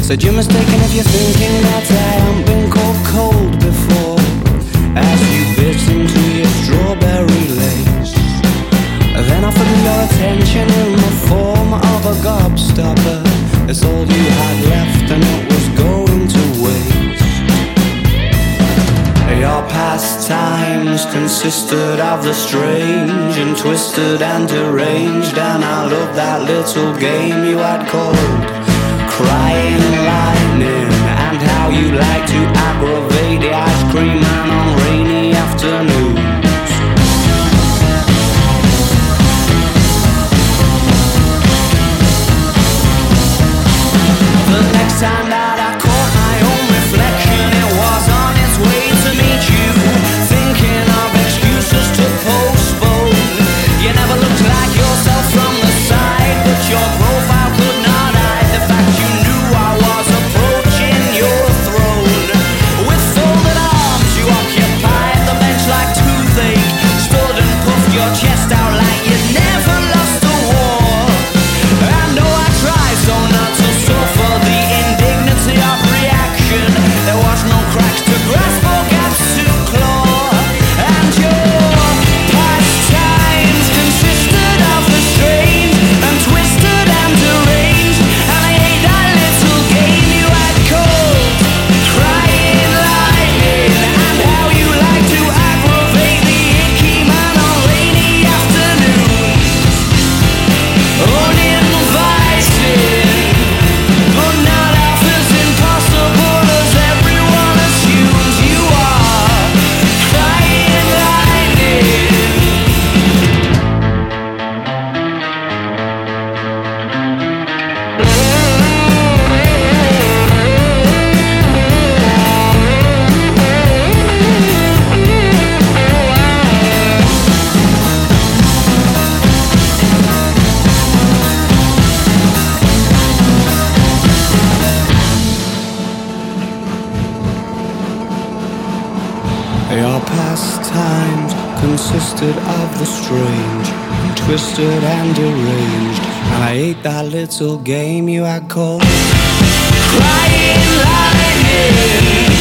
Said you're mistaken if you're thinking that I haven't been called cold before. As you bit into your strawberry lace, then offered me your attention in the form of a gobstopper. It's all you had left and it was going to waste. Your pastimes consisted of the strange and twisted and deranged, and I loved that little game you had called Crying Lightning, and how you like to aggravate the ice cream man on rainy afternoons. The next time that I caught my own reflection, it was on its way to meet you, thinking of excuses to postpone. You never looked like yourself from the side, but your profile could not hide the fact you knew I was approaching your throne. With folded arms you occupied the bench like toothache, stood and puffed your chest out like you'd never lost a war. I know I tried so not to suffer the indignity of reaction. There was no cracks to grasp or gaps to claw, and your pastimes consisted of the strange and twisted and deranged, and I hate that little game you had called Crying Lightning, and how you like to aggravate the icky man on rainy afternoons. Uninvited, but not half as impossible as everyone assumes. You are Crying Lightning. Your pastimes consisted of the strange and twisted and deranged, and I ate that little game you had called Crying Lightning.